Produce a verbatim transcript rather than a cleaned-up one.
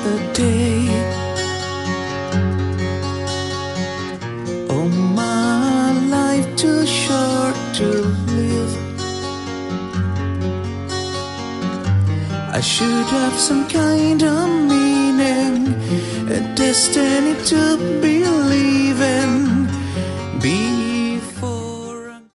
the day. Oh, my life too short to live. I should have some kind of meaning, a destiny to believe.